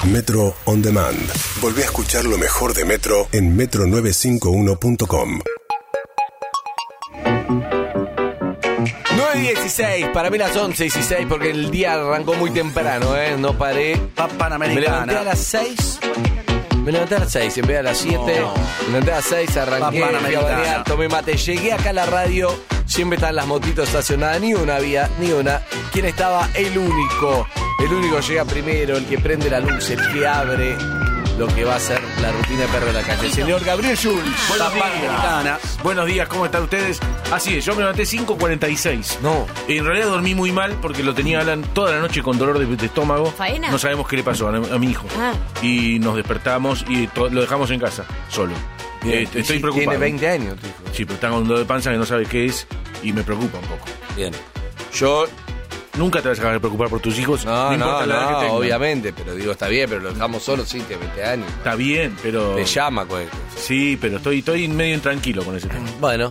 Metro On Demand. Volví a escuchar lo mejor de Metro en metro951.com. 9:16, para mí las 11:16 porque el día arrancó muy temprano, no paré. Me levanté a las 6. Me levanté a las 6 en vez de a las 7. Me levanté a las 6, arranqué, fui a bañar, tomé mate. Llegué acá a la radio, siempre están las motitos estacionadas, ni una había, ni una. ¿Quién estaba? El único llega primero, el que prende la luz, el que abre lo que va a ser la rutina de Perro de la Calle. Señor Gabriel Schulz. Buenos días, ¿cómo están ustedes? Así es, yo me levanté 5:46. No. En realidad dormí muy mal porque lo tenía Alan toda la noche con dolor de estómago. ¿Faena? No sabemos qué le pasó a mi hijo. Y nos despertamos y lo dejamos en casa, solo. Estoy preocupado. Tiene 20 años, tu hijo. Sí, pero está con un dolor de panza que no sabe qué es y me preocupa un poco. Bien. Yo... Nunca te vas a dejar de preocupar por tus hijos. No, importa la edad que tengan. obviamente, pero digo, está bien, pero lo dejamos solo, sí, tiene 20 años. Está bien, pero... Te llama, pues. Sí, pero estoy medio intranquilo con ese tema. Bueno,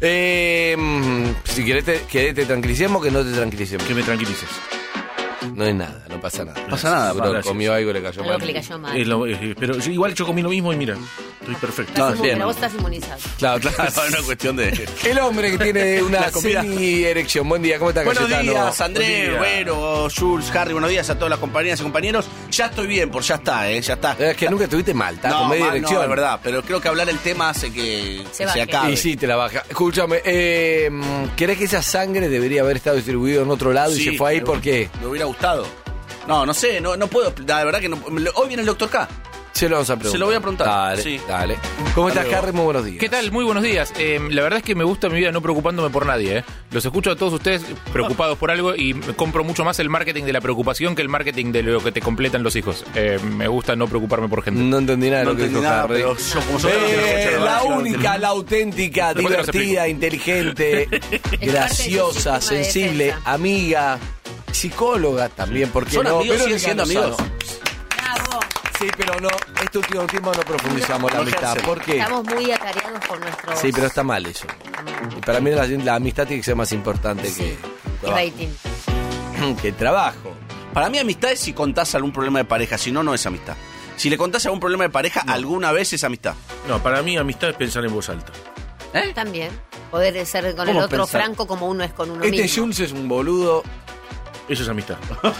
si querés te tranquilicemos, que no te tranquilicemos. Que me tranquilices. No es nada, no pasa nada. No pasa nada, Seguro gracias. comió algo y le cayó Algo mal. que le cayó mal. Pero igual yo comí lo mismo y mira, estoy perfecto. Pero vos estás inmunizado. Claro, Es una cuestión de... El hombre que tiene una La comida. semi-erección. Buen día, ¿cómo está, Buenos Cayetano? días, Andrés, Buen día. Vero, Jules, Harry, buenos días a todas las compañeras y compañeros. Ya estoy bien, ya está. Es que nunca estuviste mal, estás con media erección. No, es verdad, pero creo que hablar el tema hace que Se se baje. acabe. Y sí, te la baja. Escúchame, ¿querés que esa sangre debería haber estado distribuido en otro lado y Sí, se fue ahí? pero ¿Por qué? Me hubiera gustado. No sé, no puedo, la verdad que no. Hoy viene el doctor K. Se lo vamos a preguntar. Se lo voy a preguntar. Dale, Sí. dale. ¿Cómo estás, luego. Harry? Muy buenos días. ¿Qué tal? Muy buenos días. La verdad es que me gusta mi vida no preocupándome por nadie. Los escucho a todos ustedes preocupados por algo y me compro mucho más el marketing de la preocupación que el marketing de lo que te completan los hijos. Me gusta no preocuparme por gente. No entendí nada de No lo que entendí dijo nada, Harry. pero yo como soy La única, la auténtica, Después te los divertida, inteligente, graciosa, del sistema de sensible, defensa. amiga, psicóloga también, ¿por qué ¿Son no? amigos? Verónica ¿Siguen siendo Lozano. amigos? Bravo. Sí, pero no, este último tiempo no profundizamos la No amistad. ejercen. ¿Por qué? Estamos muy atareados por nuestros... Sí, pero está mal eso. Y para mí la amistad tiene que ser más importante Sí. que rating. que el trabajo. Para mí amistad es si contás algún problema de pareja, si no, no es amistad. Si le contás algún problema de pareja, alguna vez es amistad. No, para mí amistad es pensar en voz alta. También. Poder ser con el ¿Cómo otro pensar? franco como uno es con uno Este mismo. Jules es un boludo. Eso es amistad.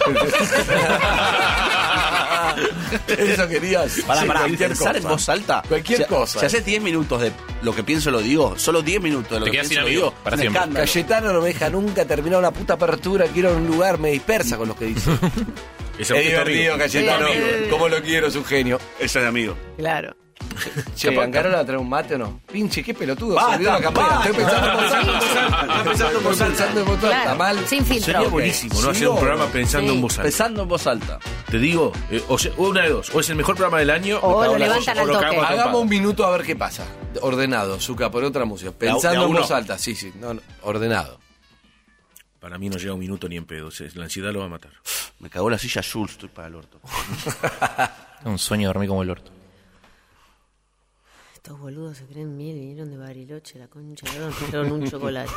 Eso querías. Para cualquier pensar cosa. en voz alta. Cualquier Si- cosa. Si haces 10 minutos de lo que pienso lo digo, solo 10 minutos de lo Te que quedas pienso sin lo amigo, digo, para un siempre. escándalo. Cayetano no me deja nunca terminar una puta apertura. Quiero ir a un lugar, me dispersa con los que dice. Es Es divertido, amigo. Cayetano. Sí. ¿Cómo lo quiero? Es un genio. Ese es de amigo. Claro. Che, ¿Carola trae un mate o no? Pinche, qué pelotudo. Basta, Se olvidó la campera. basta. Estoy pensando en voz alta. Estoy pensando en voz alta. Claro. Mal. Sin filtro. Sería buenísimo, ¿no? Hacer un programa pensando Sí. en voz alta. Pensando en voz alta. Te digo, una de dos. O es el mejor programa del año. O me lo cago en la levantan olla, al o lo toque. cagamos a Hagamos trompada. un minuto a ver qué pasa. Ordenado, Zucca, por otra música. Pensando de a en uno. voz alta. Sí, no, ordenado. Para mí no llega un minuto ni en pedo. La ansiedad lo va a matar. Me cagó la silla Jules, estoy para el orto. Un sueño dormir como el orto. Estos boludos se creen miel, vinieron de Bariloche, la concha, nos trajeron un chocolate.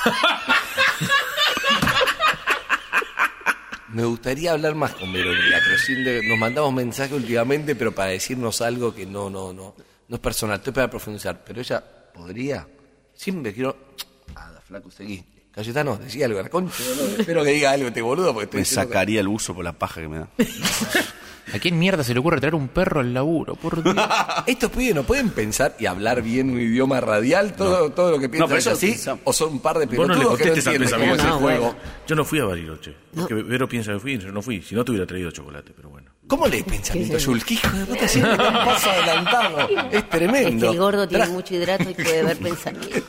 Me gustaría hablar más con Verónica, pero nos mandamos mensajes últimamente, pero para decirnos algo que no es personal. Estoy para profundizar, pero ella podría. Siempre quiero. Flaco, seguí. Cayetano, decía algo, la concha. Espero que diga algo este boludo, porque estoy Me diciendo sacaría el buzo por la paja que me da. ¿A quién mierda se le ocurre traer un perro al laburo? Por Dios. Estos pibes no pueden pensar y hablar bien un idioma radial, todo lo que piensan pero es eso así, pensamos. o son un par de Vos no le pelotudos que no contestes al entienden cómo es el pensamiento. juego. Yo no fui a Bariloche. Porque Vero piensa que fui, yo no fui. Si no te hubiera traído chocolate, pero bueno. ¿Cómo lees pensamiento, Jules? ¿Qué hijo de puta siempre está un paso adelantado? Es Es tremendo. que el gordo tiene mucho hidrato y puede ver pensamiento.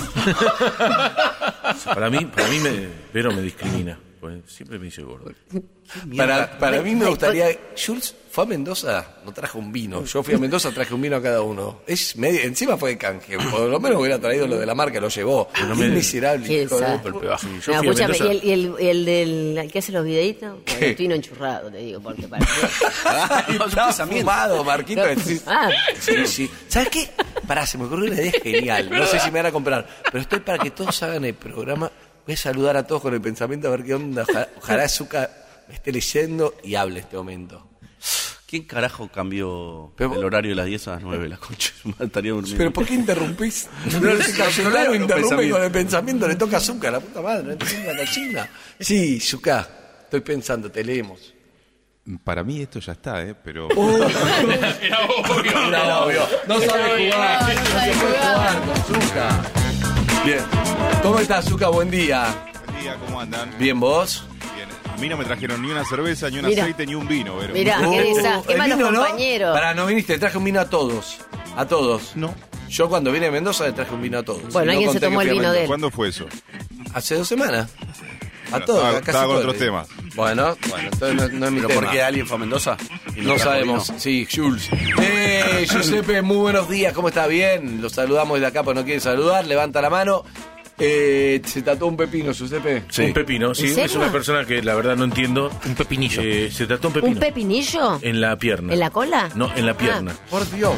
Para mí Vero me discrimina. Pues siempre me dice gordo. Para mí me gustaría... Jules fue a Mendoza, no trajo un vino. Yo fui a Mendoza, traje un vino a cada uno. Encima fue de canje. Por lo menos hubiera traído lo de la marca, lo llevó. no Qué me- miserable. Qué hijo de desastre. puta. Sí, yo No, fui a escúchame, Mendoza. y el del que hace los videitos, ¿Qué? bueno, estoy enchurrado, te digo, porque parece... Está fumado, Marquito. Ah, Sí. ¿Sabes qué? Pará, se me ocurrió una idea genial. No sé si me van a comprar, pero estoy para que todos hagan el programa. Voy a saludar a todos con el pensamiento a ver qué onda. Ojalá Zucca me esté leyendo y hable en este momento. ¿Quién carajo cambió el horario de las 10 a las 9? La concha, estaría durmiendo. ¿Pero por qué interrumpís? No interrumpe con el pensamiento, le toca azúcar, la puta madre, no entiendo la cocina. Sí, Zucca, estoy pensando, te leemos. Para mí esto ya está, pero... Era obvio. No sabe jugar, no sabe jugar con Zucca. Bien. ¿Cómo estás, Zucca? Buen día. Buen día, ¿cómo andan? Bien, ¿vos? Bien. A mí no me trajeron ni una cerveza, ni un Mirá. aceite, ni un vino. Pero... Mirá, qué desastre, qué ¿el malos vino no? compañeros. Pará, no viniste, traje un vino a todos. A todos. No. Yo cuando vine a Mendoza le traje un vino a todos. Bueno, No alguien se conté tomó que el fui a vino de él. ¿Cuándo fue eso? Hace 2 semanas. A Bueno, todos, estaba- a casi estaba con todos. otros temas. Bueno, entonces no es mi ¿Pero tema. por qué alguien fue a Mendoza? y No trajo sabemos. vino? Sí, Jules. Giuseppe, muy buenos días. ¿Cómo está? Bien. Lo saludamos desde acá, pues no quiere saludar. Levanta la mano. Se tatuó un pepino, Giuseppe. Sí. Un pepino, sí. ¿En serio? Es una persona que la verdad no entiendo. Un pepinillo. Se trató un pepino. ¿Un pepinillo? En la pierna. ¿En la cola? No, en la pierna. Por Dios,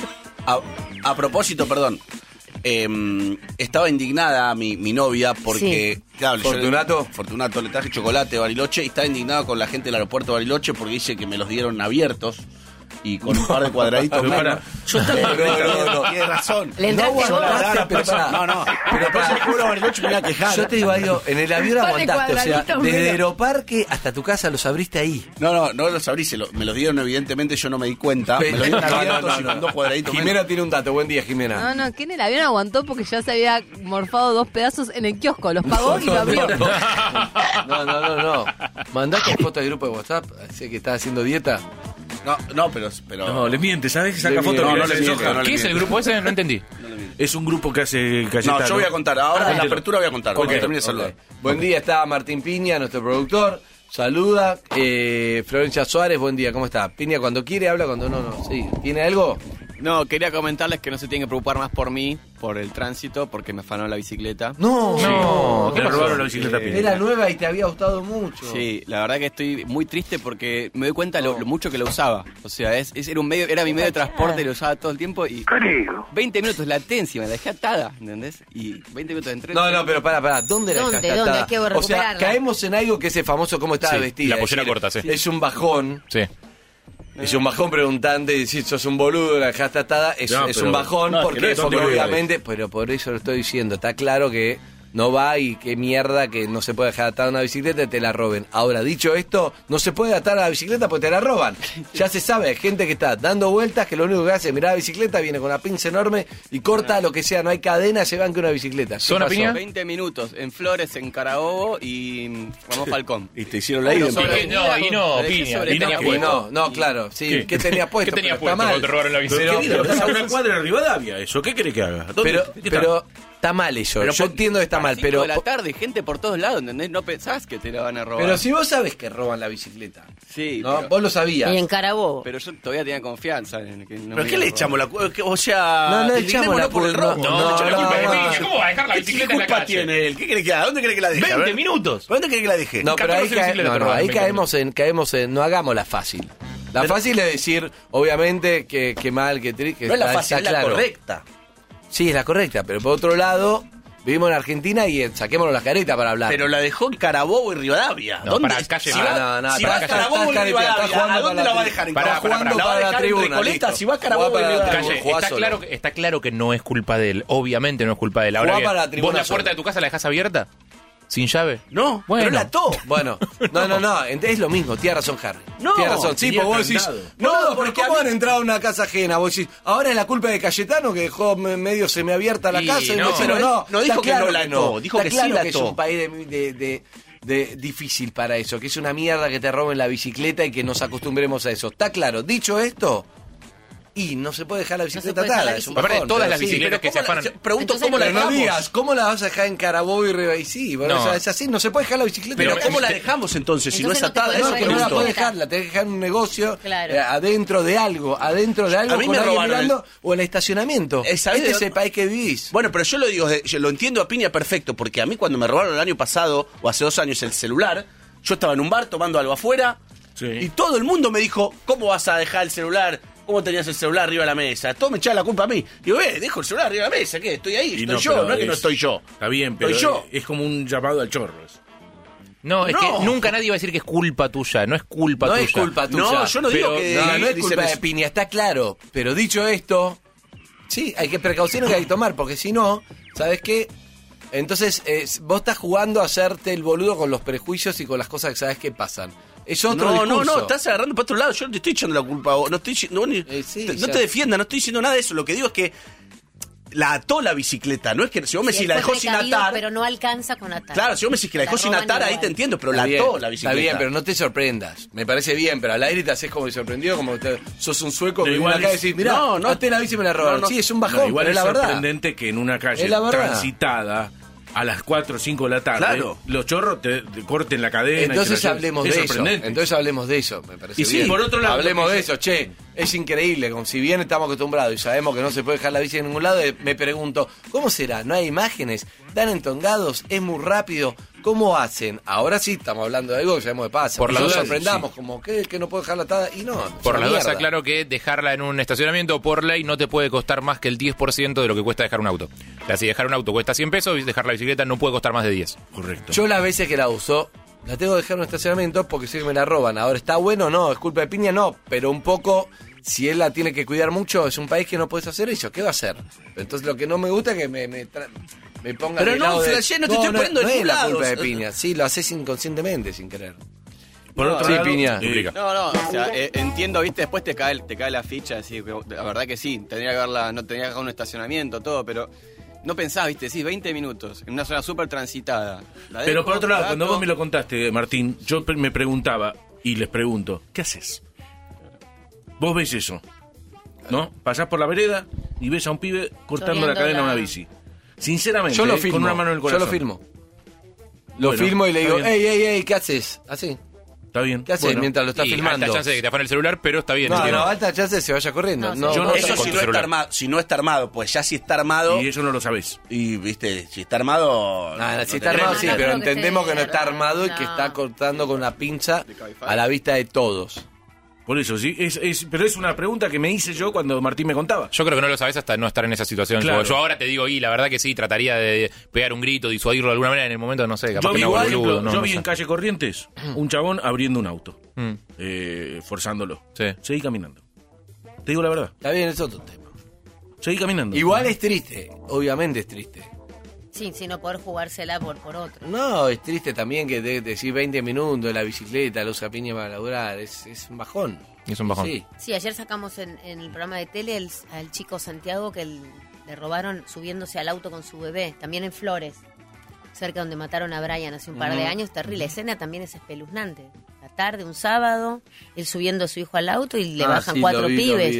A propósito, perdón. Estaba indignada mi novia porque... Sí. Claro, ¿Fortunato? le traje chocolate, Bariloche, y estaba indignada con la gente del aeropuerto de Bariloche porque dice que me los dieron abiertos y con un par de cuadraditos Pero menos. para. Yo estaba No. Tiene razón. ¿Le entraste vos? pero pará. No. Pero después el pueblo de Bariloche me iba a quejar. Yo te digo algo, en el avión Par de aguantaste, o sea, cuadraditos desde menos. Aeroparque hasta tu casa los abriste ahí. No los abrí, me los dieron evidentemente, yo no me di cuenta. Me los dieron abiertos y con 2 cuadraditos menos. Jimena tiene un dato, buen día, Jimena. No, que en el avión aguantó porque ya se había morfado 2 pedazos en el kiosco. Los pagó y lo abrió. No. Mandaste foto del grupo de WhatsApp, así que estás haciendo dieta. No, pero... No, le miente, ¿sabes? Saca Le fotos miente. que No, hace le miente, soja. no le ¿Qué es el grupo ese? No entendí. Es un grupo que hace galletas. No, yo voy a contar. Ahora en la Ah, apertura voy a contar. Cuando Ok, termine de saludar. Ok. Buen día, está Martín Piña, nuestro productor. Saluda. Florencia Suárez, buen día, ¿cómo está? Piña cuando quiere, habla cuando no. Sí. ¿Tiene algo? No, quería comentarles que no se tienen que preocupar más por mí, por el tránsito, porque me afanó la bicicleta. No. Le robaron la bicicleta a Piña. Era nueva y te había gustado mucho. Sí, la verdad que estoy muy triste porque me doy cuenta lo mucho que lo usaba. O sea, era mi medio de transporte, lo usaba todo el tiempo y 20 minutos la até encima, la dejé atada, ¿entendés? Y 20 minutos entré. No, pero pará, ¿dónde la ¿Dónde? dejaste ¿Dónde? atada? Hay que O sea, recuperarla. caemos en algo que es el famoso cómo estaba Sí, vestida. la pollera Es decir, corta, sí. Es un bajón. Sí. Es un bajón preguntante, decir, sos un boludo, la dejaste atada, es No, es pero- un bajón, no, es que porque, no es un porque boludo, obviamente, pero por eso lo estoy diciendo, está claro que no va y qué mierda que no se puede dejar atada una bicicleta y te la roben. Ahora, dicho esto, no se puede atar a la bicicleta porque te la roban. Ya se sabe, hay gente que está dando vueltas, que lo único que hace es mirar la bicicleta, viene con una pinza enorme y corta lo que sea, no hay cadena, se van que una bicicleta. ¿Qué ¿Zona pasó? Piña? 20 minutos en Flores, en Carabobo y Ramón Falcón. Y te hicieron la ida. Sobre- Y no, Lo dejé Piña. sobre- ¿Qué tenía Y puesto? No, claro, sí, ¿Qué? ¿qué tenías puesto? ¿Qué tenías Pero está puesto mal. cuando te robaron la bicicleta? Pero, Pero- ¿qué? Está una cuadra de Rivadavia eso. ¿Qué querés que haga? ¿Dónde? ¿Qué está? Pero está mal eso. Pero Yo entiendo que está mal, 5 pero de la tarde, gente por todos lados, ¿entendés? No pensás que te la van a robar. pero si vos sabes que roban la bicicleta, Sí, ¿no? pero, Vos lo sabías. Y en Carabobo. pero yo todavía tenía confianza en que no ¿Pero me qué iban le a echamos robar. la culpa? O sea, No, no le indignémonos echamos la por el culpa, robo. no, No, no, la culpa es no, de Piña. no. ¿Cómo va a dejar la ¿Qué bicicleta en la culpa calle? tiene él? ¿Qué quiere que haga? ¿Dónde quiere que la deje? 20 A ver. minutos. ¿Dónde quiere que la deje? No, pero ahí, 14 bicicletas te roban ahí en 20 caemos en, no hagamos la fácil. La fácil es decir, obviamente, que mal, que triste. No es la fácil, es la correcta. Sí, es la correcta, pero por otro lado, vivimos en Argentina y saquémonos las caretas para hablar. Pero la dejó en Carabobo y Rivadavia. No, ¿Dónde? para calle si Mar. va, No, si para va a calle- Carabobo y está Rivadavia, jugando ¿a dónde para la va a la dejar? ¿En Pará, Carabobo? pará, pará. ¿La va a dejar en tribuna, Recoleta? listo. Si va a Carabobo y Jugá para la Rivadavia. Calle, Jugá está solo. claro que no es culpa de él. Obviamente no es culpa de él. Ahora Jugá bien, para la tribuna ¿vos la solo. puerta de tu casa la dejás abierta? ¿Sin llave? No, Bueno. pero la ató. Bueno, no, es lo mismo, tiene razón Harry. No, tiene razón, sí, tenía porque vos decís, candado. no, Boludo, pero porque ¿cómo a han entrado a una casa ajena? Vos decís, ahora es la culpa de Cayetano que dejó medio semiabierta la Y casa y no, no, pero no, no dijo está que claro no la ató, dijo está que sí claro la que es ató. un país de difícil para eso, que es una mierda que te roben la bicicleta y que nos acostumbremos a eso. Está claro, dicho esto, y no se puede dejar la bicicleta puede dejar atada, la es un Aparte, bajón, todas pero las sí. bicicletas que se afanan. Pregunto Entonces, cómo la Pero no dejamos. digas, ¿cómo la vas a dejar en Carabobo y Rivadavia? Sí, bueno, No. o sea, es así, no se puede dejar la bicicleta. Pero Pero ¿cómo la te- dejamos entonces? Si no es Entonces no te atada, podés eso No, que no la pregunto. puedes dejar, la tenés que dejar en un negocio, Claro. adentro de algo, A mí con me alguien robaron mirando, o en el estacionamiento. ¿Sabés Este de es el país que vivís. Bueno, pero yo lo digo, yo lo entiendo a Piña perfecto, porque a mí cuando me robaron el año pasado, o hace 2 años, el celular, yo estaba en un bar tomando algo afuera, Sí. y todo el mundo me dijo, ¿cómo vas a dejar el celular? ¿Cómo tenías el celular arriba de la mesa? Todo me echaba la culpa a mí. Digo, dejo el celular arriba de la mesa, ¿qué? Estoy ahí, Y estoy yo, pero no es que no estoy yo. Está bien, pero Estoy yo. es como un llamado al chorro. eso. No, es que nunca nadie va a decir que es culpa tuya, no es culpa tuya. No es culpa tuya. No, yo no digo que... No es culpa de Piña, está claro. Pero dicho esto, sí, hay que precauciones que hay que tomar, porque si no, ¿sabes qué? Entonces, vos estás jugando a hacerte el boludo con los prejuicios y con las cosas que sabes que pasan. Es otro discurso. No, estás agarrando para otro lado. Yo no te estoy echando la culpa a vos. No te defiendas, no estoy diciendo nada de eso. Lo que digo es que la ató la bicicleta. No es que si vos me decís la dejó sin atar. Pero no alcanza con atar. Claro, si vos me decís que la dejó sin atar, ahí te entiendo, pero la ató la bicicleta. Está bien, pero no te sorprendas. Me parece bien, pero al aire te haces como sorprendido, como sos un sueco que igual acá decís, mirá, até la bici y me la robaron. Sí, es un bajón, igual pero es la verdad. sorprendente que en una calle transitada a las 4 o 5 de la tarde, los chorros te corten la cadena. Entonces hablemos de eso. Me parece bien. Por otro lado, hablemos de eso, che. Es increíble, como si bien estamos acostumbrados y sabemos que no se puede dejar la bici en ningún lado, me pregunto, ¿cómo será? ¿No hay imágenes? ¿Dan entongados? ¿Es muy rápido? ¿Cómo hacen? Ahora sí estamos hablando de algo que sabemos de pasa. Por la duda sorprendamos, como que no puedo dejarla atada y no. Por la duda está claro que dejarla en un estacionamiento por ley no te puede costar más que el 10% de lo que cuesta dejar un auto. O sea, si dejar un auto cuesta 100 pesos, y dejar la bicicleta no puede costar más de 10. Correcto. Yo las veces que la uso, la tengo que dejar en un estacionamiento porque sé que me la roban. Ahora, ¿está bueno? No. ¿Es culpa de Piña? No. Pero un poco, si él la tiene que cuidar mucho, es un país que no puedes hacer eso. ¿Qué va a hacer? Entonces lo que no me gusta es que me ponga pero del no, lado de... Flashé, no te estoy poniendo no de es la lado. culpa de Piña. Sí, lo haces inconscientemente, sin querer. Por otro lado, Piña. No, o sea, entiendo, viste, después te cae la ficha, decir, la verdad que sí, no tendría que haber un estacionamiento, todo, pero no pensás, viste, sí, 20 minutos, en una zona súper transitada. Pero por otro lado, cuando vos me lo contaste, Martín, yo me preguntaba, y les pregunto, ¿qué haces? Vos ves eso, ¿no? Pasás por la vereda y ves a un pibe cortando la cadena a una bici. Sinceramente, yo lo filmo, con una mano en el corazón. Yo lo filmo. Lo filmo y le digo, ey, ¿qué haces? Así. Está bien. ¿Qué haces mientras lo estás filmando? Alta chance de que te afane el celular, pero está bien. No, alta chance de que se vaya corriendo. Eso si no está armado, pues ya si está armado... Y eso no lo sabés. Y, viste, si está armado... Si está armado, sí, pero entendemos que no está armado y que está cortando con una pinza a la vista de todos. Por eso, sí, pero es una pregunta que me hice yo cuando Martín me contaba. Yo creo que no lo sabés hasta no estar en esa situación. Claro. Yo ahora te digo, la verdad que sí, trataría de pegar un grito, disuadirlo de alguna manera. En el momento, no sé, capaz yo vi en calle Corrientes un chabón abriendo un auto, forzándolo. Sí. Seguí caminando. Te digo la verdad. Está bien, es otro tema. Seguí caminando. Igual es triste, obviamente es triste. Sí, sin no poder jugársela por otro. No, es triste también que decir 20 minutos de la bicicleta, los Piña para laburar, es un bajón. Es un bajón. Sí, ayer sacamos en el programa de tele al chico Santiago que le robaron subiéndose al auto con su bebé, también en Flores, cerca donde mataron a Brian hace un par de años. Terrible, la escena también es espeluznante. La tarde, un sábado, él subiendo a su hijo al auto y le bajan 4 pibes.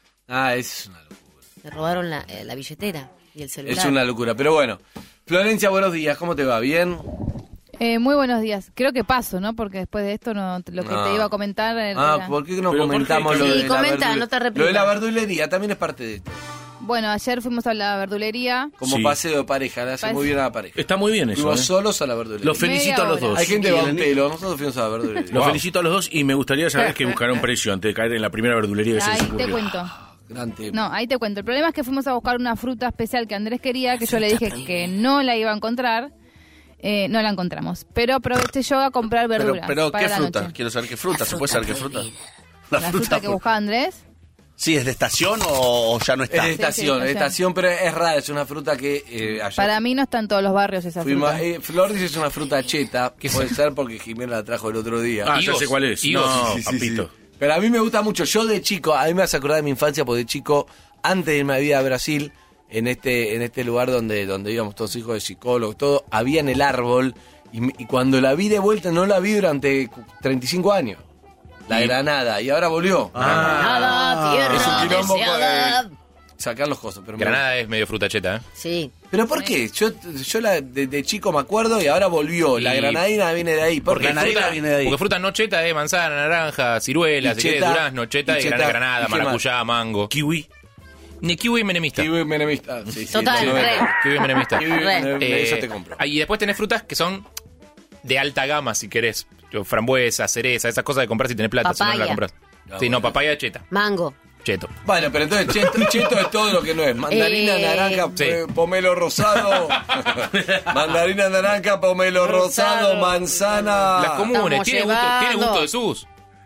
Es una locura. Le robaron la billetera y el celular. Es una locura, pero bueno. Florencia, buenos días, ¿cómo te va? ¿Bien? Muy buenos días. Creo que paso, ¿no? Porque después de esto lo que te iba a comentar... ¿Por qué no comentamos lo de la verdulería? No te reprimas. Lo de la verdulería también es parte de esto. Bueno, ayer fuimos a la verdulería. Como paseo de pareja, le hace muy bien a la pareja. Está muy bien eso. Fuimos solos a la verdulería. Los felicito a los dos. Hay gente que va a un pelo, nosotros fuimos a la verdulería. Los felicito a los dos y me gustaría saber que buscaron precio antes de caer en la primera verdulería que se les ocurrió. Ahí te cuento. Gran tema. No, ahí te cuento. El problema es que fuimos a buscar una fruta especial que Andrés quería, que yo le dije que no la iba a encontrar. No la encontramos. Pero aproveché yo a comprar verduras. Pero para ¿qué la fruta? noche. Quiero saber qué fruta. ¿Se puede saber qué fruta? ¿La fruta que buscaba Andrés? Sí, ¿es de estación o ya no está? Es de estación, es de estación, pero es rara, es una fruta que... Para mí no está en todos los barrios esa fruta. Flor dice es una fruta cheta, que puede ser porque Jimena la trajo el otro día. Ya sé cuál es. No, papito. Pero a mí me gusta mucho. Yo de chico, a mí me hace acordar de mi infancia, porque de chico, antes de irme a vivir a Brasil, en este lugar donde íbamos todos hijos de psicólogos, todo, había en el árbol, y cuando la vi de vuelta, no la vi durante 35 años. La Granada, y ahora volvió. Granada, tierra es un quilombo deseada. Sacar los cosas. Pero Granada es medio fruta cheta, ¿eh? Sí. ¿Pero por qué? Yo de chico me acuerdo y ahora volvió. La granadina viene de ahí. Porque fruta no cheta es manzana, naranja, ciruela, si querés, durazno, cheta y granada, maracuyá, mango. Kiwi. Ni kiwi menemista. Kiwi menemista. Sí, total, kiwi menemista. Eso te compro. Y después tenés frutas que son de alta gama, si querés. Frambuesa, cereza, esas cosas de comprar si tenés plata, Papaya. si no la compras. Sí, no, papaya cheta. Mango. Cheto. Bueno, pero entonces cheto es todo lo que no es. Mandarina, naranja, pomelo rosado. Mandarina, naranja, pomelo rosado, manzana. Las comunes, tiene gusto de sus.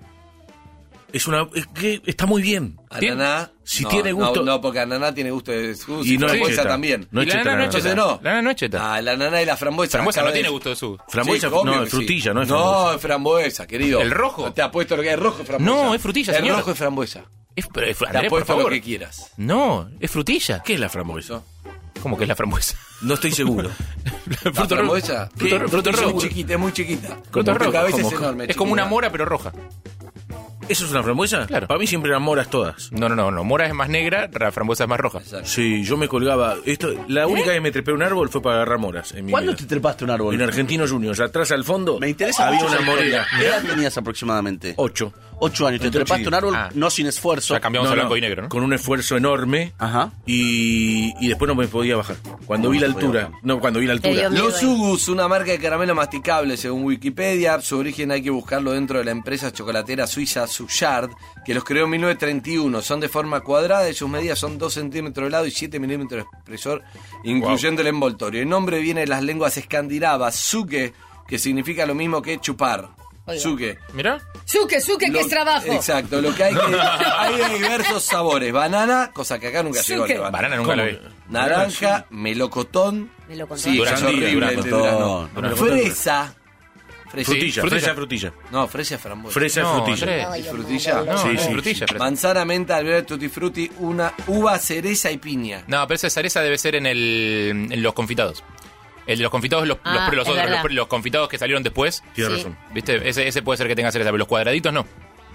Es que está muy bien. Ananá. Si tiene gusto. No, porque ananá tiene gusto de sus. Y no frambuesa cheta. también. No es cheta. La ananá no es cheta. La ananá y la frambuesa. Frambuesa no tiene gusto de sus. Frambuesa, Sí, obvio no, que es frutilla, sí. no es frambuesa. No, es frambuesa, querido. ¿El rojo? Te apuesto lo que es rojo es frambuesa. No, es frutilla, señor. El rojo es frambuesa. Pero Te Andrés, por apuesto lo favor. que quieras. No, es frutilla. ¿Qué es la frambuesa? ¿Cómo que es la frambuesa? No estoy seguro. ¿La frambuesa? Fruto Es rojo. muy chiquita, es muy chiquita. Fruto Tu rojo. cabeza es Como- enorme. Es como una chiquita. mora, pero roja. ¿Eso es una frambuesa? Claro. Para mí siempre eran moras todas. No. Mora es más negra, la frambuesa es más roja. Exacto. Sí, yo me colgaba. La única vez que me trepé un árbol fue para agarrar moras. En mi ¿Cuándo vida. te trepaste un árbol? En Argentinos Juniors, atrás al fondo. Me interesa había mucho una esa historia. morera. ¿Qué edad tenías aproximadamente? 8. 8 años. Te Entonces, trepaste un árbol, Ah. no sin esfuerzo. Ya cambiamos a blanco y negro, ¿no? Con un esfuerzo enorme. Ajá. Y después no me podía bajar. Cuando vi la altura. No, cuando vi la Te altura. dio miedo. Los Ugus, una marca de caramelo masticable según Wikipedia. Su origen hay que buscarlo dentro de la empresa chocolatera suiza Suchard, que los creó en 1931. Son de forma cuadrada y sus medidas son 2 centímetros de lado y 7 milímetros de espesor, incluyendo el envoltorio. El nombre viene de las lenguas escandinavas, suke, que significa lo mismo que chupar. Oiga. Suke. Mirá. Suque, que es trabajo. Exacto, lo que hay hay de diversos sabores. Banana, cosa que acá nunca llegó. Suque. la Banana nunca la vi. Naranja, melocotón. Melocotón. Sí, Durazno, es horrible. durazno. el de durazno. Durazno. Fresa. Frutilla, frutilla. fresa frutilla. No, fresa es frambuesa. Fresa No, frutilla. Andrés. ¿Y frutilla? No, Sí, no es sí, frutilla. fresa. Manzana, menta, albergue, tutti frutti, una uva, cereza y piña. No, pero esa cereza debe ser en los confitados. El de los confitados, los es verdad. los confitados que salieron después. Tienes Sí. razón. ¿Viste? Ese puede ser que tenga cereza, pero los cuadraditos no.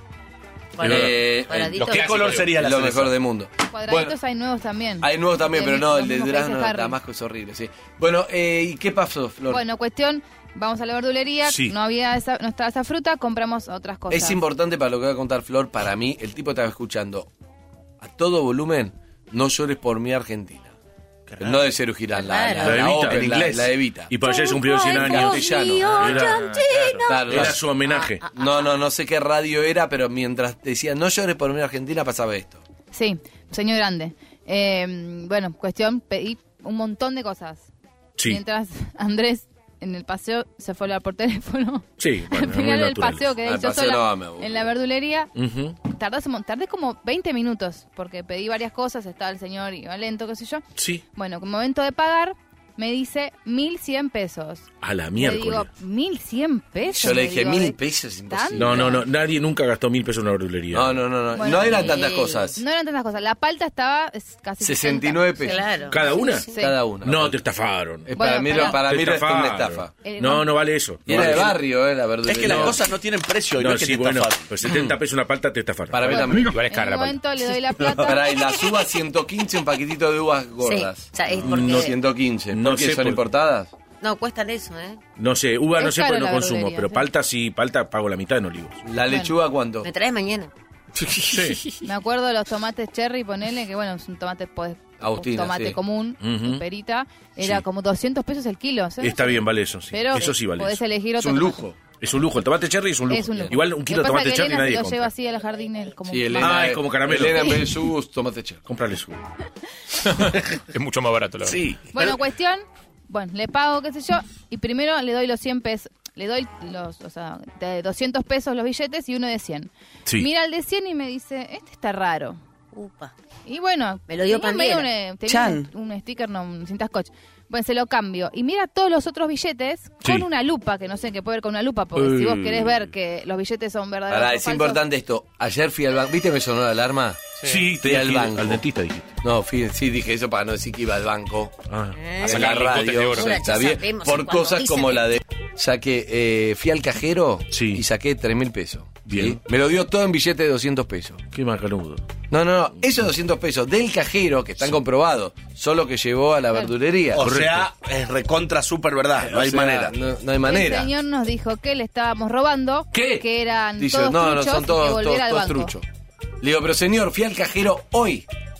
Cuadraditos. los ¿Qué color sería la lo cereza? mejor del mundo. Cuadraditos hay nuevos también. Hay nuevos también, pero no, Los el de mismos que durazno, dice Harry. Damasco es horrible, sí. Bueno, ¿y qué pasó, Flor? Bueno, cuestión, vamos a la verdulería, Sí. no estaba esa fruta, compramos otras cosas. Es importante para lo que va a contar Flor, para mí, el tipo estaba escuchando a todo volumen, No llores por mi Argentina. No de Cero Girán, la La Evita, ópera, en inglés. la Evita. Y para ayer cumplió 100 años. Castellano. Claro, Era su homenaje. no sé qué radio era, pero mientras decía no llores por mi Argentina pasaba esto. Sí, señor grande. Bueno, cuestión, pedí un montón de cosas. Sí. Mientras Andrés en el paseo se fue a hablar por teléfono. Sí, bueno, Al muy final del natural. paseo quedé Al yo paseo sola no, me aburro. en la verdulería. Ujú. Tardé como 20 minutos porque pedí varias cosas, estaba el señor, iba lento, qué sé yo. Sí. Bueno, con momento de pagar, me dice 1.100 pesos. A la Le miércoles. digo, 1.100 pesos. Yo le dije digo, 1.000 ¿de pesos, imposible. No, nadie nunca gastó 1.000 pesos en una verdulería. No. Bueno, no eran tantas cosas. No eran tantas cosas. La palta estaba casi 69 60. pesos. Claro. ¿Cada una? Sí. Cada una. No, te estafaron. Para Bueno, mí, pero- para mí Te era una estafaron. estafa. No vale eso. Y era de No vale barrio, la verdulería. Es que las cosas no tienen precio y no, No, es que sí, te bueno, estafan. pues 70 pesos una palta te estafaron. Para mí también. Igual es En cara un la palta. momento le doy la plata. Para y las uvas 115, un paquetito de uvas gordas. Sí, o sea, es porque... No, 115. No ¿Por qué sé son por- importadas? No, cuestan eso, ¿eh? No sé, uva no Es sé caro porque no la consumo, verdulería, pero sí. palta sí, palta pago la mitad en olivos. ¿La lechuga cuánto? Me traes mañana. Sí. Me acuerdo de los tomates cherry, ponele, que bueno, es un tomate Agustina, un tomate sí. común, Ujú. perita, era Sí. como 200 pesos el kilo. ¿sabes? Está bien, vale eso, sí. Pero Eso sí vale. podés Eso. elegir Es otro un tomate. lujo. Es un lujo, el tomate cherry es un lujo. Es un lujo. Igual un kilo de Lo que pasa tomate es que cherry Elena nadie lo compra. lleva así al jardín como Sí, más- Elena, es como caramelo. Elena en vez de sus tomate cherry. Comprale su. Es mucho más barato, la verdad. Sí. Bueno, cuestión, bueno, le pago, qué sé yo, y primero le doy los 100 pesos. Le doy de 200 pesos los billetes y uno de 100. Sí. Mira el de 100 y me dice, este está raro. Upa. Y bueno, Me lo dio tenía medio Pandiela. tenía Chan. un sticker, no, un cinta scotch. Bueno, se lo cambio. Y mira todos los otros billetes con Sí. una lupa, que no sé qué puede ver con una lupa, porque si vos querés ver que los billetes son verdaderos Pará, o es falsos, importante esto. Ayer fui al banco. ¿Viste me sonó la alarma? Sí, Fui te al banco. al dentista dijiste. No, sí dije eso para no decir que iba al banco. Ah. En la sacar lingotes de radio. oro. O sea, está bien. Sabemos Por cuando cosas dicen como esto. la de... Saqué, fui al cajero Sí. y saqué 3.000 pesos. Bien. ¿sí? Me lo dio todo en billete de 200 pesos. Qué macanudo. No. Esos 200 pesos del cajero, que están comprobados, son los que llevó a la verdulería. O sea, es recontra super verdad. No hay O sea, manera. No hay manera. El señor nos dijo que le estábamos robando, ¿Qué? que eran Dice, todos no, truchos son y todos, que volviera al todos banco. truchos. Le digo, pero señor, fui al cajero hoy.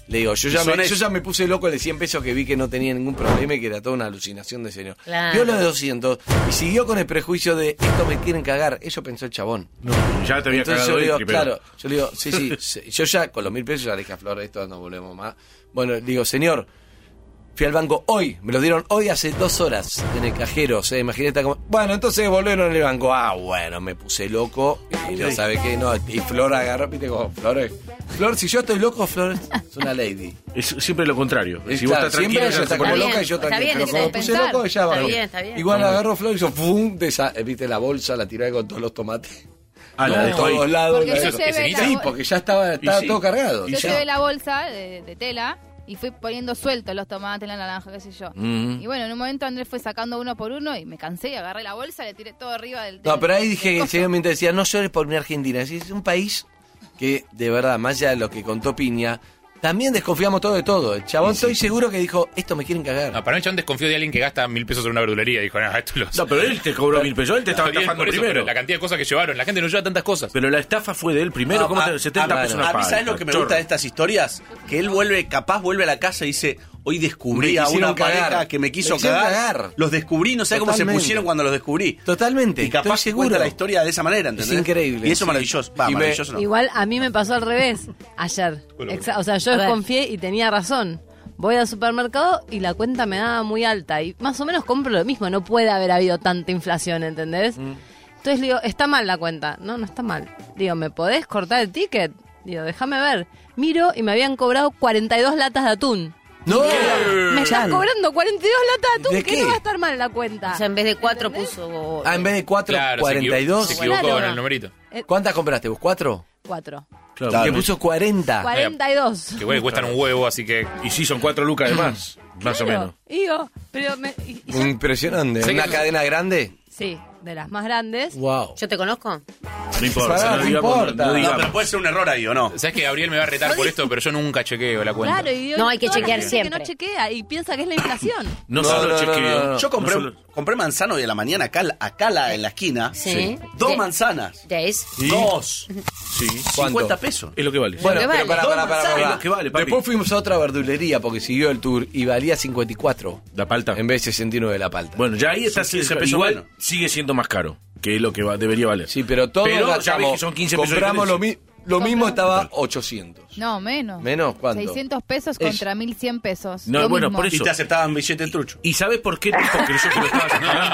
Le digo, yo ya me puse loco de 100 pesos que vi que no tenía ningún problema y que era toda una alucinación de señor. Claro. Vio lo de 200 y siguió con el prejuicio de esto me quieren cagar. Eso pensó el chabón. No, ya te había Entonces cagado yo le digo, él primero. claro, yo le digo, sí, yo ya con los 1.000 pesos ya le dije a Flor, esto no volvemos más. Bueno, le digo, señor, fui al banco hoy, me lo dieron hoy hace 2 horas en el cajero, o sea, imagínate como, bueno, entonces volvieron en el banco. Ah, bueno, me puse loco y no sabe qué, no, y Flor agarró, viste como, Flor, si yo estoy loco, Flor es una lady. Es siempre lo contrario. Si Claro, vos estás tranquilo, siempre ella está como loca y yo está tranquilo. bien, Pero como está puse bien. loco, ella va. Está bien. Igual agarró Flor y hizo ¡pum! Viste la bolsa, la tiró ahí con todos los tomates. la de dejó ahí. todos lados. Porque yo Eso, llevé escenita. Sí, la, porque ya estaba sí. todo cargado. yo Ya. llevé la bolsa de tela y fui poniendo sueltos los tomates, la naranja, qué sé yo. Y bueno, en un momento Andrés fue sacando uno por uno y me cansé y agarré la bolsa, le tiré todo arriba del No, pero ahí dije que del el señor me decía, no llores por mi Argentina. Es un país que, de verdad, más allá de lo que contó Piña, también desconfiamos todo de todo. El chabón estoy seguro que dijo, esto me quieren cagar. No, para mí, Chabón desconfío de alguien que gasta 1.000 pesos en una verdulería. Dijo, no, esto lo. No, pero él te cobró 1.000 pesos. Él te estaba Está bien, estafando por eso, primero. pero la cantidad de cosas que llevaron. La gente no lleva tantas cosas. Pero la estafa fue de él primero. ¿Cómo te 70 pesos una A mí, ¿sabes lo que me gusta de estas historias? Que él vuelve a la casa y dice, hoy descubrí Me a quisieron una pareja cagar. que me quiso Me quisieron cagar. cagar. Los descubrí, no sé cómo se Totalmente. pusieron cuando los descubrí. Totalmente. Y capaz estoy cuenta seguro. la historia de esa manera, ¿entendés? Es increíble. Y eso Sí. maravilloso. Y me- Maravilloso no. Igual a mí me pasó al revés ayer. O sea, yo A ver. desconfié y tenía razón. Voy al supermercado y la cuenta me daba muy alta. Y más o menos compro lo mismo. No puede haber habido tanta inflación, ¿entendés? Entonces le digo, está mal la cuenta. No está mal. Digo, ¿me podés cortar el ticket? Digo, déjame ver. Miro y me habían cobrado 42 latas de atún. ¡No! Me están cobrando 42 latas de atún. ¿De que qué? no va a estar mal la cuenta. O sea, en vez de 4 puso... Ah, en vez de 4, Claro, 42. Se equivocó Claro. en el numerito. ¿Cuántas compraste vos? ¿4? 4. Claro. Que puso 40. 42. Que güey, cuestan un huevo, así que. Y sí, son 4 lucas de más. Más o Claro. menos. Y digo, pero Impresionante. Sé ¿Una que- cadena grande? sí, de las más grandes. Wow. ¿Yo te conozco? No importa. Pará, no no digamos, importa. no No, digamos. pero puede ser un error ahí, ¿o no? ¿Sabes que Gabriel me va a retar por esto? Pero yo nunca chequeo la cuenta. Claro, y digo, No, hay que toda la chequear gente siempre. que no chequea y piensa que es la inflación. No, No, solo no, no, chequeo. no, no. Yo compré, No solo- compré manzana hoy a la mañana acá en la esquina. Sí. 2 De- manzanas. ¿Des? ¿Sí? 2. Sí. 50 pesos. Es lo que vale. Bueno, Lo que pero vale. pará. Es lo que vale, papi. Después fuimos a otra verdulería porque siguió el tour y valía 54 La palta. en vez de 69 de la palta. Bueno, ya ahí está Son 15 pesos igual menos. sigue siendo más caro que lo que debería valer. Sí, pero todos Pero ya gastamos, ves que son 15 pesos de compramos diferencia. lo mismo, estaba 800. No, menos. ¿Menos? ¿Cuánto? 600 pesos Es- contra 1.100 pesos. No, Lo bueno, mismo. por Y eso. te aceptaban billete trucho. ¿Y sabes por qué el tipo creyó que lo estabas engañando?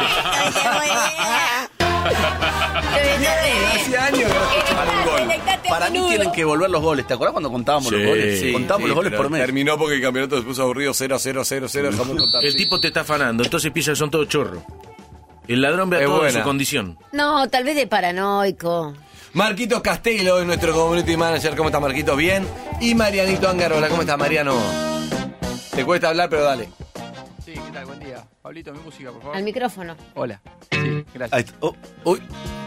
Hace años que no escuchaba un gol. Para mí tienen que volver los goles. ¿Te acuerdas cuando contábamos Sí, los goles? sí, Contábamos los goles pero por mes. Terminó porque el campeonato se puso aburrido 0-0-0-0. Dejamos de contar. El tipo te está afanando, entonces piensa que son todos chorros. El ladrón ve a Es todo en buena. su condición. No, tal vez de paranoico. Marquitos Castelo es nuestro community manager. ¿Cómo está Marquitos? Bien. Y Marianito Angarola. ¿Cómo está Mariano? Te cuesta hablar, pero dale. Sí, ¿qué tal? Buen día. Pablito, mi música, por favor. Al micrófono. Hola. Sí, gracias. Ahí está. Oh, Uy.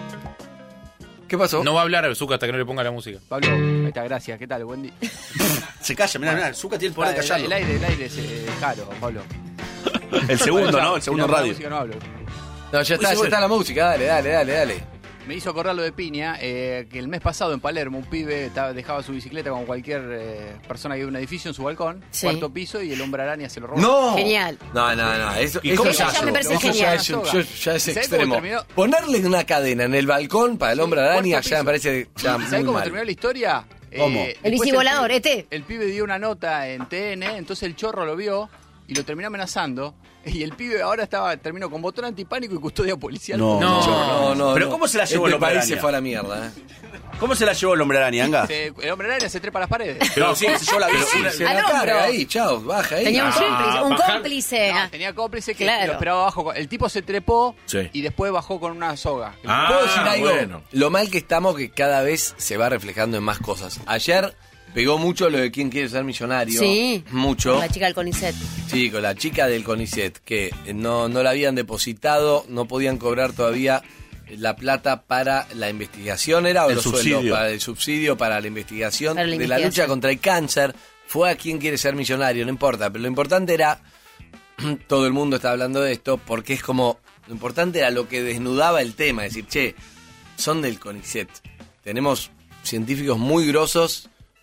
¿Qué pasó? No va a hablar Azuka hasta que no le ponga la música. Pablo, ahí está, gracias. ¿Qué tal? Buen día. se calla, mirá. Zucca tiene el poder de El callarlo. aire es caro, Pablo. El segundo, ¿no? El segundo Si no, radio. música no hablo. No, ya está la música. Dale. Me hizo acordar lo de Piña, que el mes pasado en Palermo un pibe dejaba su bicicleta con cualquier persona que vive en un edificio en su balcón, Sí. cuarto piso, y el hombre araña se lo robó. ¡No! Genial. No. Eso, ¿Y cómo eso ya me parece eso genial. es, ya es ¿Sabés cómo extremo. terminó? Ponerle una cadena en el balcón para el hombre araña cuarto ya me piso. parece ya ¿Sabés muy cómo mal. terminó la historia? ¿Cómo? El Después bicivolador, pibe- El pibe dio una nota en TN, entonces el chorro lo vio y lo terminó amenazando. Y el pibe ahora terminó con botón antipánico y custodia policial. No. No. Pero ¿cómo se la llevó el Este hombre país araña? se fue a la mierda, ¿Cómo se la llevó el hombre araña, Anga? El hombre araña se trepa a las paredes. Pero sí, yo la vi. Se Al la hombro. carga ahí, chao, baja ahí. Tenía un cómplice. Un bajar. cómplice. No, tenía cómplice que Claro. lo esperaba abajo. El tipo se trepó Sí. y después bajó con una soga. ¿Puedo decir algo? bueno. Lo mal que estamos que cada vez se va reflejando en más cosas. Ayer pegó mucho lo de quién quiere ser millonario. Sí. Mucho. La chica del CONICET. Sí, con la chica del CONICET, que no la habían depositado, no podían cobrar todavía la plata para la investigación, ¿era? ¿O El los subsidio. sueldos? Para el subsidio, para la investigación Para la de la investigación. lucha contra el cáncer. Fue a quien quiere ser millonario, no importa. Pero lo importante era, todo el mundo está hablando de esto, porque es como, lo importante era lo que desnudaba el tema, decir, son del CONICET. Tenemos científicos muy grosos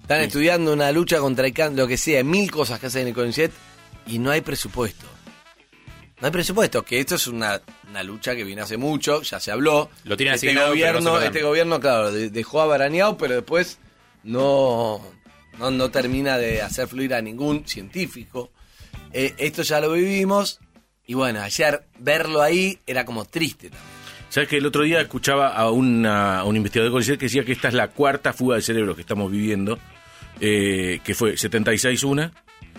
Están estudiando una lucha contra el cáncer, lo que sea, 1000 cosas que hacen en el CONICET y no hay presupuesto. No hay presupuesto, que esto es una lucha que viene hace mucho, ya se habló. Lo tienen este asignado, gobierno, pero no se este gobierno, claro, dejó a Baraneado, pero después no termina de hacer fluir a ningún científico. Esto ya lo vivimos y bueno, ayer verlo ahí era como triste también. ¿Sabes que el otro día escuchaba a un investigador de CONICET que decía que esta es la cuarta fuga de cerebro que estamos viviendo, que fue 76 una,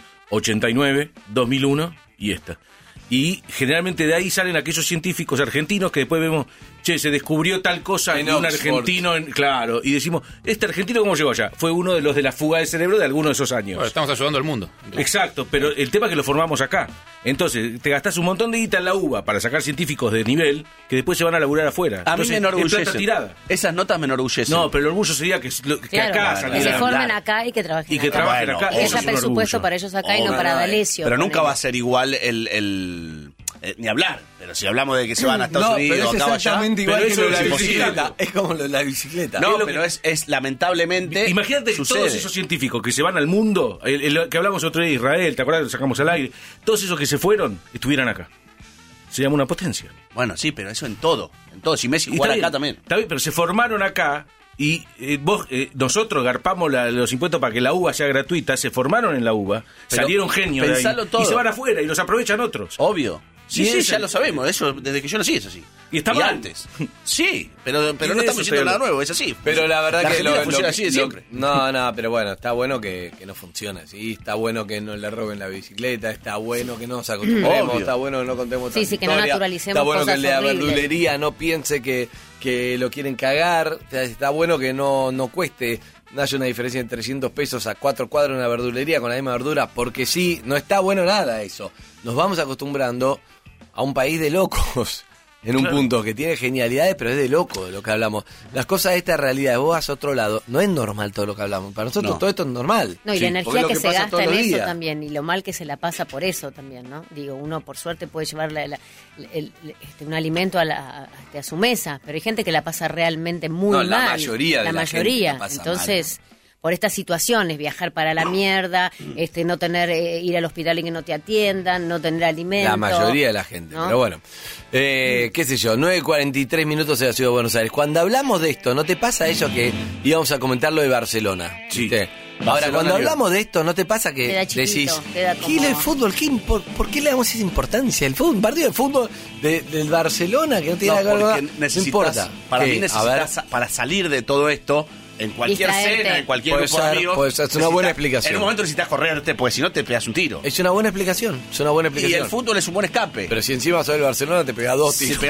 89, 2001 y esta. Y generalmente de ahí salen aquellos científicos argentinos que después vemos, che, se descubrió tal cosa en un argentino, claro, y decimos, ¿este argentino cómo llegó allá? Fue uno de los de la fuga de cerebro de alguno de esos años. Bueno, estamos ayudando al mundo. Exacto, pero el tema es que lo formamos acá. Entonces, te gastás un montón de guita en la UBA para sacar científicos de nivel que después se van a laburar afuera. A mí me enorgullecen. Tirada. Esas notas me enorgullecen. No, pero el orgullo sería que acá salieran. Que se formen acá y que trabajen acá. Y que trabajen acá. Que haya presupuesto para ellos acá y no para D'Alessio. Pero nunca va a ser igual ni hablar, pero si hablamos de que se van a Estados Unidos, pero es acá exactamente igual que eso lo de la es bicicleta. Es como lo de la bicicleta. No, pero es lamentablemente. Imagínate que todos esos científicos que se van al mundo, el que hablamos otro día de Israel, ¿te acuerdas? Lo sacamos al aire. Todos esos que se fueron estuvieran acá. Se llama una potencia. Bueno, sí, pero eso en todo. Si Messi jugara acá también. Está bien, pero se formaron acá. Y nosotros garpamos los impuestos para que la uva sea gratuita, se formaron en la uva, pero salieron genios de ahí, todo. Y se van afuera y los aprovechan otros. Obvio. Sí, ya lo sabemos, eso desde que yo nací es así. Y está mal. Antes. Sí, pero no estamos diciendo nada nuevo, es así. Pero la verdad que Argentina funciona así de siempre. No, pero bueno, está bueno que no funcione así, está bueno que no le roben la bicicleta, está bueno que no nos acostumbremos, está bueno que no contemos sí, que no naturalicemos está bueno cosas que la horribles. verdulería no piense que lo quieren cagar, o sea, está bueno que no cueste, no haya una diferencia de 300 pesos a 4 cuadros en una verdulería con la misma verdura, porque sí, no está bueno nada eso. Nos vamos acostumbrando a un país de locos, en un punto, que tiene genialidades, pero es de loco de lo que hablamos. Las cosas de esta realidad, vos vas a otro lado, no es normal todo lo que hablamos. Para nosotros todo esto es normal. No, y la energía que se gasta en eso días. También, y lo mal que se la pasa por eso también, ¿no? Digo, uno por suerte puede llevar un alimento a su mesa, pero hay gente que la pasa realmente muy mal. La mayoría. Entonces, por estas situaciones, viajar para la mierda, no tener, ir al hospital y que no te atiendan, no tener alimento. La mayoría de la gente, ¿no? Pero bueno, qué sé yo, 9:43 minutos de la Ciudad de Buenos Aires. Cuando hablamos de esto, ¿no te pasa eso que íbamos a comentar lo de Barcelona? Sí. Ahora, cuando hablamos de esto, ¿no te pasa que decís, ¿qué es el fútbol? ¿Por qué le damos esa importancia? El fútbol, un partido de fútbol del Barcelona que no tiene nada que ver, no importa. Para mí necesitas, para salir de todo esto, en cualquier cena, en cualquier grupo de amigos. Es una buena explicación. En un momento necesitas correrte, porque si no te pegas un tiro. Es una buena explicación. Y el fútbol es un buen escape. Pero si encima sos del Barcelona, te pegás 2 tiros.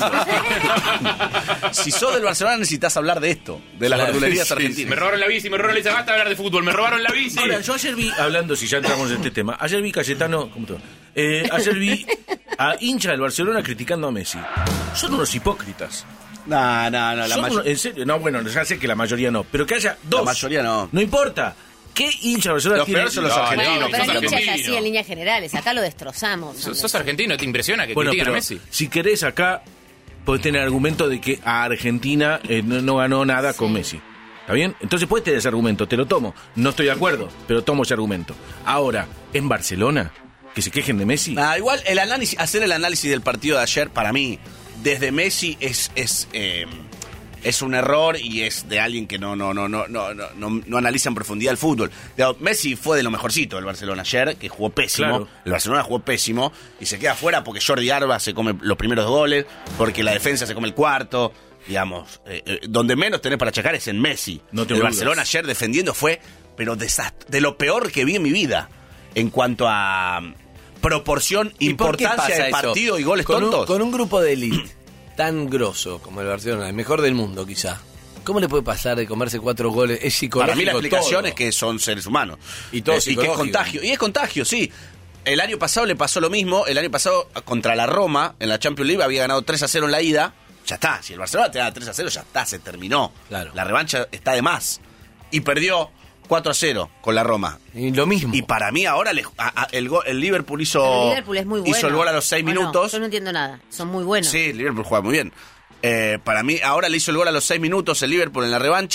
Si sos del Barcelona, necesitas hablar de esto, de las verdulerías argentinas. Me robaron la bici, basta hablar de fútbol, me robaron la bici. Ahora, yo ayer vi, hablando, si ya entramos en este tema, ayer vi Cayetano, ayer vi a hincha del Barcelona criticando a Messi. Son unos hipócritas. No, en serio, no, bueno, ya sé que la mayoría no, pero que haya dos. La mayoría no. No importa. ¿Qué hincha de Barcelona tiene? Los peores son los argentinos. Bueno, pero el hincha es así en líneas generales, acá lo destrozamos. Sos argentino, ¿te impresiona que critiquen a Messi? Si querés acá, podés tener argumento de que a Argentina no ganó nada con Messi. ¿Está bien? Entonces puedes tener ese argumento, te lo tomo. No estoy de acuerdo, pero tomo ese argumento. Ahora, en Barcelona, que se quejen de Messi. Igual hacer el análisis del partido de ayer, para mí, desde Messi es un error y es de alguien que no analiza en profundidad el fútbol. Messi fue de lo mejorcito del Barcelona ayer, que jugó pésimo. Claro. El Barcelona jugó pésimo y se queda fuera porque Jordi Alba se come los primeros goles, porque la defensa se come el cuarto. Digamos, donde menos tenés para achacar es en Messi. El Barcelona ayer defendiendo fue, pero de lo peor que vi en mi vida en cuanto a proporción, importancia del partido y goles tontos. Con un grupo de élite tan grosso como el Barcelona, el mejor del mundo quizá, ¿cómo le puede pasar de comerse 4 goles? Es psicológico. Para mí la explicación es que son seres humanos. Y todo y que es contagio. Y es contagio, sí. El año pasado le pasó lo mismo. El año pasado contra la Roma, en la Champions League, había ganado 3-0 en la ida. Ya está. Si el Barcelona te da 3-0, ya está, se terminó. Claro. La revancha está de más. Y perdió 4-0 con la Roma. Y lo mismo. Y para mí ahora el Liverpool hizo. El Liverpool es muy bueno. Hizo el gol a los 6 minutos. Yo no entiendo nada. Son muy buenos. Sí, el Liverpool juega muy bien. Para mí ahora le hizo el gol a los 6 minutos el Liverpool en la revancha.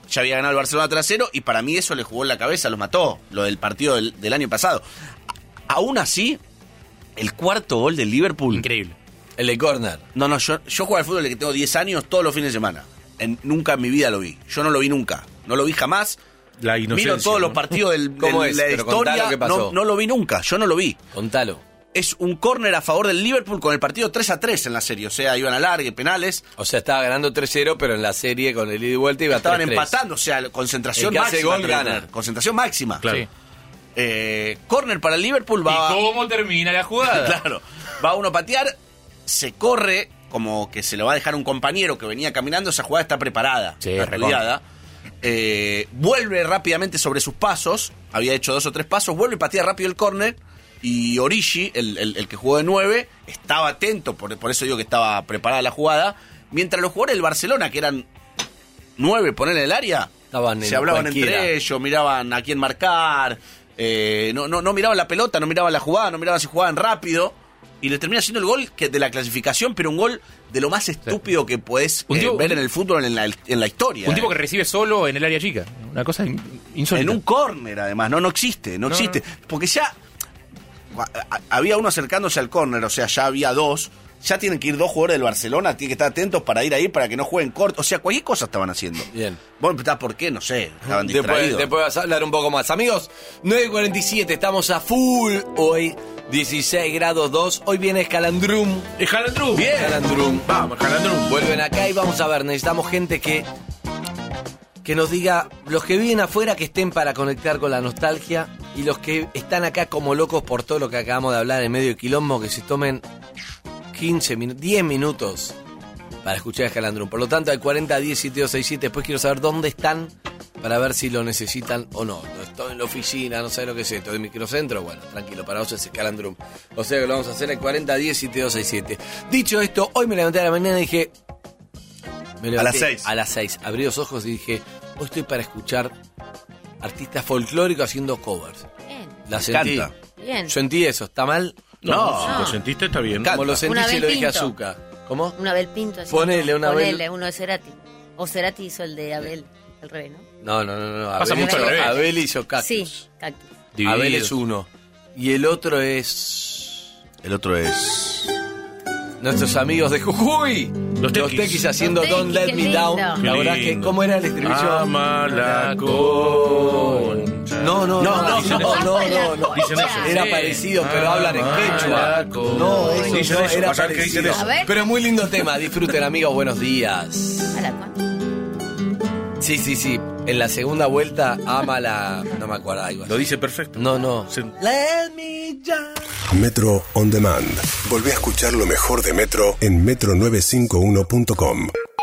ya había ganado el Barcelona 3-0 y para mí eso le jugó en la cabeza, los mató, lo del partido del año pasado. Aún así, el cuarto gol del Liverpool... Increíble. El de córner. No, yo juego al fútbol desde que tengo 10 años todos los fines de semana. Nunca en mi vida lo vi. Yo no lo vi nunca. No lo vi jamás. La inocencia. Miro todos los partidos de la historia. No lo vi nunca. Yo no lo vi. Contalo. Es un córner a favor del Liverpool con el partido 3-3 en la serie. O sea, iban a largue, penales. O sea, estaba ganando 3-0, pero en la serie con el ida y vuelta iba 3-3. Estaban empatando, o sea, concentración el que máxima. hace gol gana. Concentración máxima. Claro. Sí. Córner para el Liverpool va... ¿Y cómo termina la jugada? Claro. Va uno a patear, se corre, como que se lo va a dejar un compañero que venía caminando. Esa jugada está preparada, estudiada. Vuelve rápidamente sobre sus pasos. Había hecho 2 o 3 pasos. Vuelve y patea rápido el córner. Y Origi, el que jugó de 9, estaba atento, por eso digo que estaba preparada la jugada. Mientras los jugadores del Barcelona, que eran 9, poner en el área, se hablaban entre ellos, miraban a quién marcar, no miraban la pelota, no miraban la jugada, no miraban si jugaban rápido. Y le termina siendo el gol de la clasificación, pero un gol de lo más estúpido que podés ver en el fútbol en la historia. Un tipo que recibe solo en el área chica. Una cosa insólita. En un córner, además. No existe. Porque ya... Había uno acercándose al córner, o sea, ya había 2. Ya tienen que ir 2 jugadores del Barcelona, tienen que estar atentos para ir ahí, para que no jueguen corto. O sea, cualquier cosa estaban haciendo. Bien. Vos me preguntás por qué, no sé, estaban distraídos. Después vas a hablar un poco más. Amigos, 9:47, estamos a full hoy, 16 grados 2. Hoy viene Escalandrum. ¡Escalandrum! Bien. Escalandrum. Vamos, Escalandrum. Vuelven acá y vamos a ver, necesitamos gente que nos diga, los que viven afuera que estén para conectar con la nostalgia y los que están acá como locos por todo lo que acabamos de hablar en medio de quilombo, que se tomen 10 minutos para escuchar Escalandrum. Por lo tanto, hay 40-10-7267. Después quiero saber dónde están para ver si lo necesitan o no. No estoy en la oficina, no sé lo que es esto, de microcentro. Bueno, tranquilo, para vos es Escalandrum. O sea que lo vamos a hacer al 40-10-7267. Dicho esto, hoy me levanté a la mañana y dije... A las 6. A las 6. Abrí los ojos y dije, hoy estoy para escuchar artistas folclóricos haciendo covers. Bien. La sentí. Bien. Sentí eso. ¿Está mal? No. Lo sentiste, está bien. Como lo sentí, se lo dije a Pinto. Zucca. ¿Cómo? Un Abel Pinto. así. Ponele uno de Cerati. O Cerati hizo el de Abel, al revés, ¿no? No. Pasa mucho al revés. Abel hizo Cactus. Sí, Cactus. Dividido. Abel es uno. Y el otro es... Nuestros amigos de Jujuy. Los Tequis haciendo Los Don't Tequis, Let qué Me Down. lindo. La verdad que, ¿cómo era la estribillo? Amala concha. No. Dicen eso. Era parecido, pero hablan en quechua. No, eso Dicen no eso, era o sea, que dicen parecido. eso. A ver. Pero muy lindo tema. Disfruten, amigos. Buenos días. ¿A la cuánto? Sí. En la segunda vuelta, ama la... No me acuerdo, algo así. Lo dice perfecto. No. Se- Let me down. Metro On Demand. Volvé a escuchar lo mejor de Metro en metro951.com.